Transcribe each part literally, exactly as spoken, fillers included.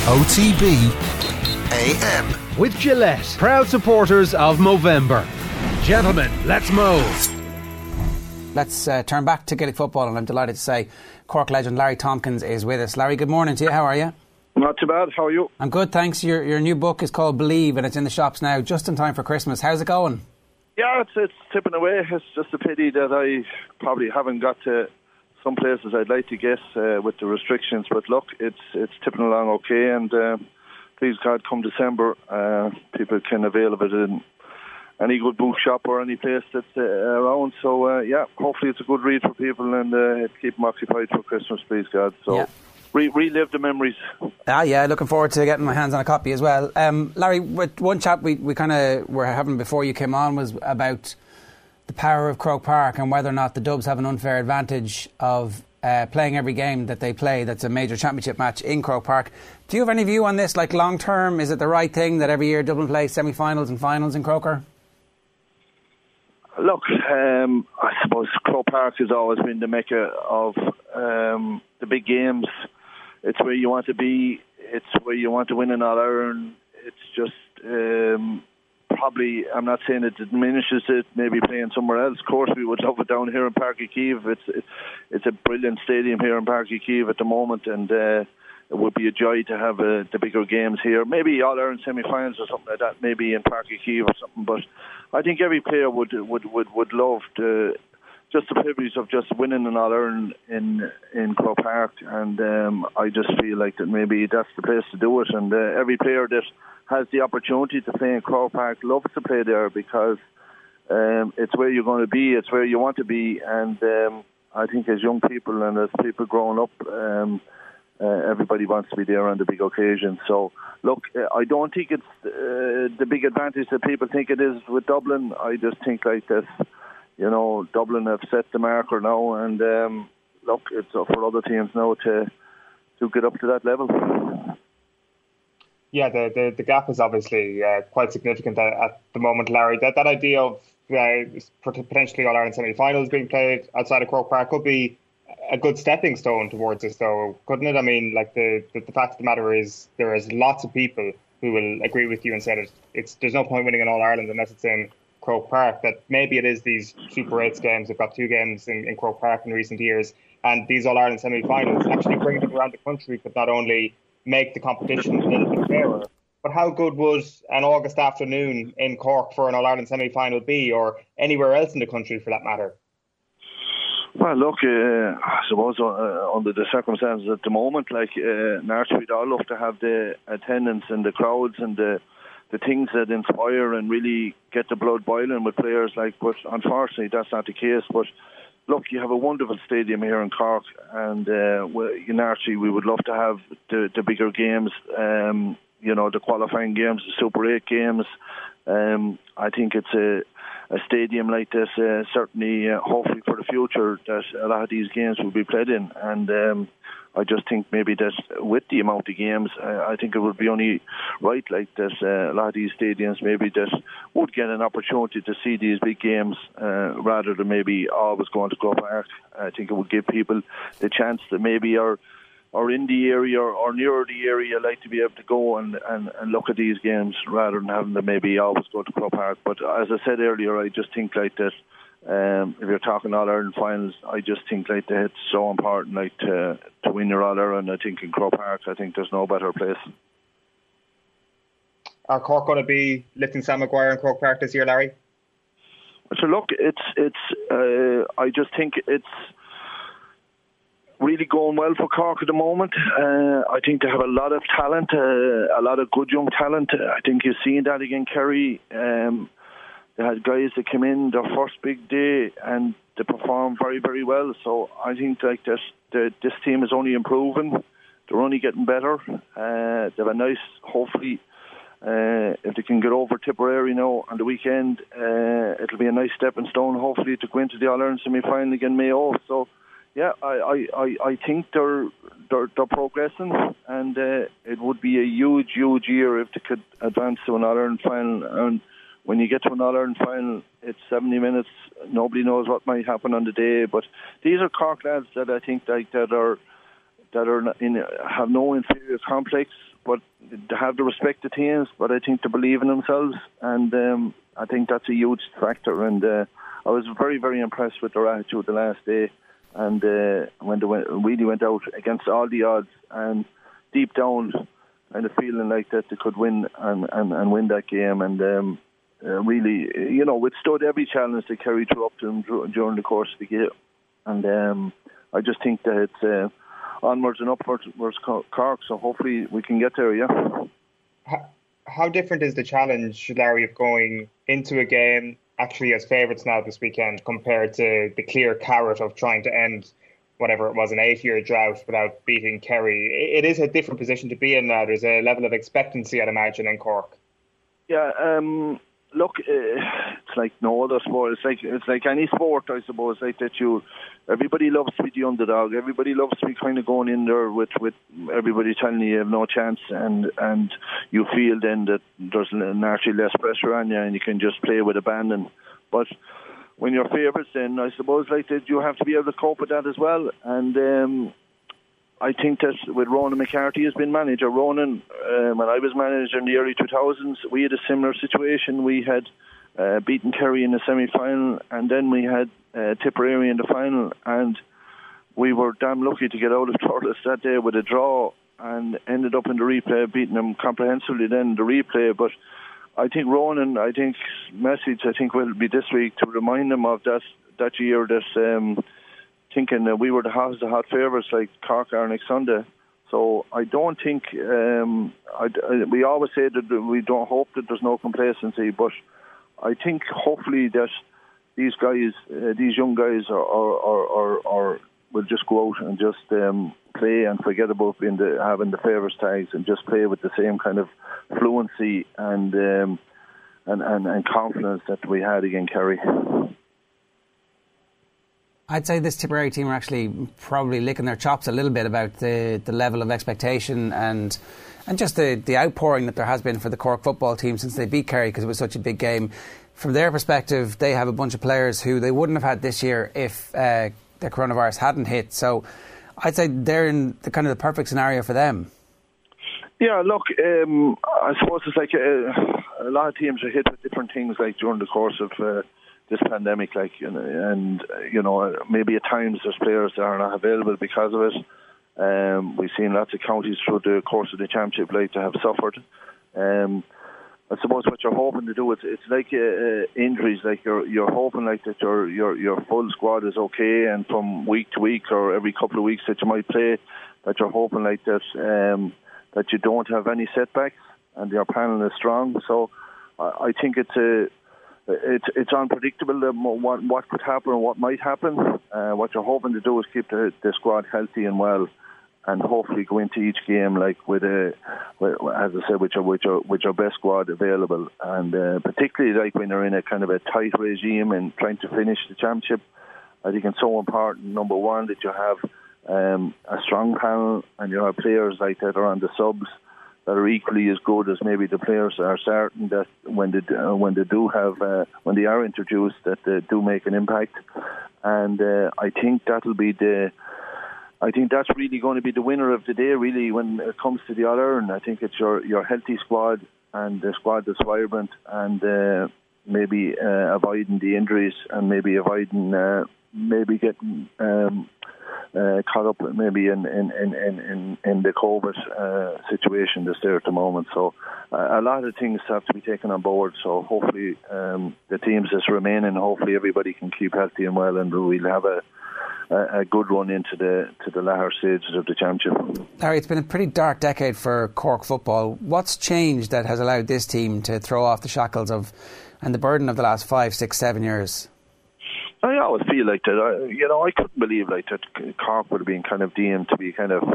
O T B A M. With Gillette, proud supporters of Movember. Gentlemen, let's move. Let's uh, turn back to Gaelic football, and I'm delighted to say Cork legend Larry Tompkins is with us. Larry, good morning to you. How are you? Not too bad. How are you? I'm good, thanks. Your your new book is called Believe, and it's in the shops now, just in time for Christmas. How's it going? Yeah, it's it's tipping away. It's just a pity that I probably haven't got to some places I'd like to get uh, with the restrictions. But look, it's it's tipping along okay, and uh, please God, come December, uh, people can avail of it in any good book shop or any place that's uh, around. So uh, yeah, hopefully it's a good read for people, and uh, keep them occupied for Christmas, please God. So. Yeah. Re- relive the memories. Ah, yeah, looking forward to getting my hands on a copy as well. Um, Larry, with one chat we, we kind of were having before you came on was about the power of Croke Park and whether or not the Dubs have an unfair advantage of uh, playing every game that they play that's a major championship match in Croke Park. Do you have any view on this, like long term? Is it the right thing that every year Dublin plays semi-finals and finals in Croker? Look, um, I suppose Croke Park has always been the mecca of um, the big games. It's where you want to be. It's where you want to win an All-Ireland. It's just um, probably, I'm not saying it diminishes it, maybe playing somewhere else. Of course, we would love it down here in Páirc Uí Chaoimh. It's, it's a brilliant stadium here in Páirc Uí Chaoimh at the moment, and uh, it would be a joy to have uh, the bigger games here. Maybe All-Ireland semi-finals or something like that, maybe in Páirc Uí Chaoimh or something. But I think every player would would, would, would love to... just the privilege of just winning an All-Ireland in in Croke Park, and um, I just feel like that maybe that's the place to do it. And uh, every player that has the opportunity to play in Croke Park loves to play there because um, it's where you're going to be, it's where you want to be, and um, I think as young people and as people growing up, um, uh, everybody wants to be there on the big occasion. So, look, uh, I don't think it's uh, the big advantage that people think it is with Dublin. I just think like this. You know, Dublin have set the marker now, and um, look, it's for other teams now to to get up to that level. Yeah, the the, the gap is obviously uh, quite significant at, at the moment, Larry. That that idea of uh, potentially All-Ireland semi-finals being played outside of Croke Park could be a good stepping stone towards this, though, couldn't it? I mean, like the, the, the fact of the matter is there is lots of people who will agree with you and say that it's there's no point winning an All-Ireland unless it's in Croke Park, that maybe it is these Super eights games. They've got two games in, in Croke Park in recent years, and these All-Ireland semi-finals actually bring them around the country could not only make the competition a little bit fairer, but how good would an August afternoon in Cork for an All-Ireland semi-final be, or anywhere else in the country for that matter? Well, look, uh, I suppose uh, under the circumstances at the moment, like uh, Nash, we'd all love to have the attendance and the crowds and the the things that inspire and really get the blood boiling with players, like, but unfortunately that's not the case. But look, you have a wonderful stadium here in Cork, and uh, in Archie we would love to have the, the bigger games, um, you know, the qualifying games, the Super eight games. Um, I think it's a, a stadium like this, uh, certainly, uh, hopefully for the future, that a lot of these games will be played in, and um, I just think maybe that with the amount of games, uh, I think it would be only right like that uh, a lot of these stadiums maybe that would get an opportunity to see these big games uh, rather than maybe always going to Croke Park. I think it would give people the chance that maybe are or in the area or near the area like to be able to go and, and, and look at these games rather than having to maybe always go to Croke Park. But as I said earlier, I just think like that um, if you're talking All-Ireland finals, I just think like that it's so important like to, to win your All-Ireland. I think in Croke Park, I think there's no better place. Are Cork going to be lifting Sam Maguire in Croke Park this year, Larry? So look, it's, it's uh, I just think it's really going well for Cork at the moment. Uh, I think they have a lot of talent, uh, a lot of good young talent. I think you've seen that again, Kerry. Um, they had guys that came in their first big day and they performed very, very well. So I think like this, the, this team is only improving. They're only getting better. Uh, they have a nice, hopefully, uh, if they can get over Tipperary now on the weekend, uh, it'll be a nice stepping stone, hopefully, to go into the All-Ireland semi-final again Mayo. So, yeah, I, I, I think they're, they're they're progressing, and uh, it would be a huge, huge year if they could advance to an All-Ireland final. And when you get to an All-Ireland final, it's seventy minutes. Nobody knows what might happen on the day. But these are Cork lads that I think like that are that are in have no inferior complex, but they have the respect of teams. But I think they believe in themselves, and um, I think that's a huge factor. And uh, I was very, very impressed with their attitude the last day, and uh, when they went, really went out against all the odds, and deep down, kind of feeling like that they could win and, and, and win that game, and um, uh, really, you know, withstood every challenge they carried through up to them during the course of the game. And um, I just think that it's uh, onwards and upwards towards Cork, so hopefully we can get there, yeah. How, how different is the challenge, Larry, of going into a game actually as favourites now this weekend compared to the clear carrot of trying to end whatever it was, an eight-year drought without beating Kerry? It is a different position to be in now. There's a level of expectancy, I'd imagine, in Cork. Yeah, um, look, uh, it's like no other sport. It's like it's like any sport, I suppose. Like that, you, everybody loves to be the underdog. Everybody loves to be kind of going in there with, with everybody telling you you have no chance, and and you feel then that there's naturally less pressure on you, and you can just play with abandon. But when you're favourites, then I suppose like that you have to be able to cope with that as well. And um, I think that with Ronan McCarthy has been manager. Ronan, uh, when I was manager in the early two thousands, we had a similar situation. We had uh, beaten Kerry in the semi-final, and then we had uh, Tipperary in the final, and we were damn lucky to get out of Thurles that day with a draw, and ended up in the replay, beating them comprehensively then in the replay. But I think Ronan, I think message, I think will be this week to remind them of that that year, that um, thinking that we were the hot, the hot favourites like Cork are next Sunday. So I don't think um, I, I, we always say that we don't hope that there's no complacency, but I think hopefully that these guys, uh, these young guys, are, are, are, are, are will just go out and just um, play and forget about being the, having the favourites tags, and just play with the same kind of fluency and um, and, and and confidence that we had against Kerry. I'd say this Tipperary team are actually probably licking their chops a little bit about the, the level of expectation and and just the, the outpouring that there has been for the Cork football team since they beat Kerry, because it was such a big game. From their perspective, they have a bunch of players who they wouldn't have had this year if uh, the coronavirus hadn't hit. So I'd say they're in the kind of the perfect scenario for them. Yeah, look, um, I suppose it's like uh, a lot of teams are hit with different things, like during the course of uh, this pandemic, like, and, and you know, maybe at times there's players that are not available because of it. Um, we've seen lots of counties through the course of the championship like to have suffered. Um, I suppose what you're hoping to do, it's it's like uh, uh, injuries, like you're you're hoping like that your your your full squad is okay, and from week to week or every couple of weeks that you might play, that you're hoping like that um, that you don't have any setbacks and your panel is strong. So I, I think it's a it's it's unpredictable what what could happen or what might happen. Uh, what you're hoping to do is keep the, the squad healthy and well, and hopefully go into each game like with a, with, as I said, with your with your with your best squad available, and uh, particularly like when you're in a kind of a tight regime and trying to finish the championship. I think it's so important. Number one, that you have um, a strong panel, and you have players like that are on the subs that are equally as good as maybe the players that are starting. That when they uh, when they do have uh, when they are introduced, that they do make an impact, and uh, I think that'll be the. I think that's really going to be the winner of the day, really, when it comes to the All-Ireland. I think it's your, your healthy squad and the squad that's vibrant, and uh, maybe uh, avoiding the injuries, and maybe avoiding uh, maybe getting um, uh, caught up maybe in in, in, in, in the COVID uh, situation that's there at the moment. So uh, a lot of things have to be taken on board. So hopefully um, the teams that's remaining, hopefully everybody can keep healthy and well, and we'll have a a good run into the to the latter stages of the championship. Larry, it's been a pretty dark decade for Cork football. What's changed that has allowed this team to throw off the shackles of and the burden of the last five, six, seven years? I always feel like that. I, you know, I couldn't believe like that Cork would have been kind of deemed to be kind of,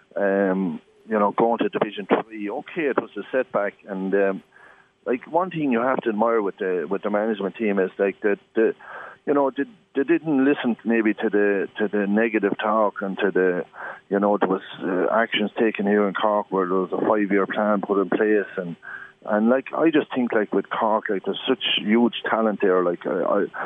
um, you know, going to Division Three. Okay, it was a setback, and um, like one thing you have to admire with the with the management team is like that the. You know, they, they didn't listen maybe to the to the negative talk and to the, you know, there was uh, actions taken here in Cork where there was a five-year plan put in place, and and like I just think like with Cork, like there's such huge talent there. Like I, I,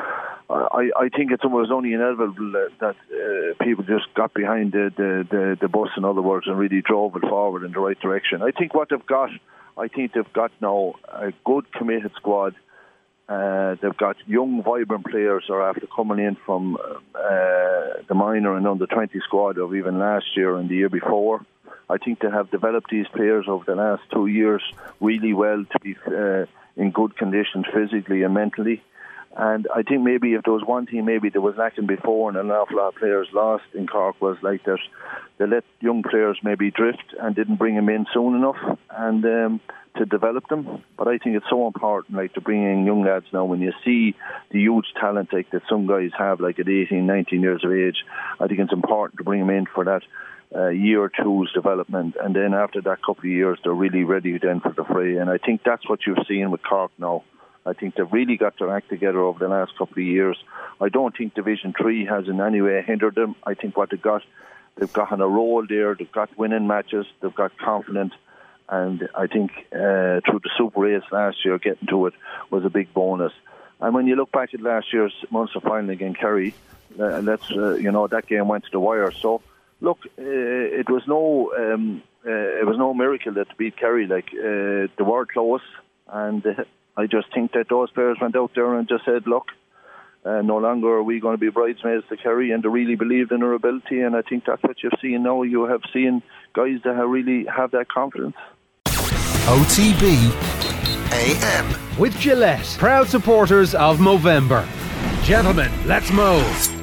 I, I think it was only inevitable that, that uh, people just got behind the, the, the, the bus, in other words, and really drove it forward in the right direction. I think what they've got, I think they've got now a good committed squad. Uh, they've got young, vibrant players who are after coming in from uh, the minor and under twenty squad of even last year and the year before. I think they have developed these players over the last two years really well to be uh, in good conditions physically and mentally. And I think maybe if there was one thing maybe that was lacking before and an awful lot of players lost in Cork was like that they let young players maybe drift and didn't bring them in soon enough and um, to develop them. But I think it's so important like to bring in young lads now. When you see the huge talent like that some guys have like at eighteen, nineteen years of age, I think it's important to bring them in for that uh, year or two's development, and then after that couple of years they're really ready then for the fray. And I think that's what you've seen with Cork now. I think they've really got their act together over the last couple of years. I don't think Division three has in any way hindered them. I think what they've got, they've got on a roll there, they've got winning matches, they've got confidence, and I think uh, through the Super eights last year, getting to it was a big bonus. And when you look back at last year's Munster final against Kerry, uh, let's, uh, you know, that game went to the wire. So, look, uh, it was no um, uh, it was no miracle that to beat Kerry. Like, uh, they were close, and uh, I just think that those players went out there and just said, look, uh, no longer are we going to be bridesmaids to Kerry, and they really believed in their ability, and I think that's what you've seen now. You have seen guys that have really have that confidence. O T B A M With Gillette, proud supporters of Movember. Gentlemen, let's move.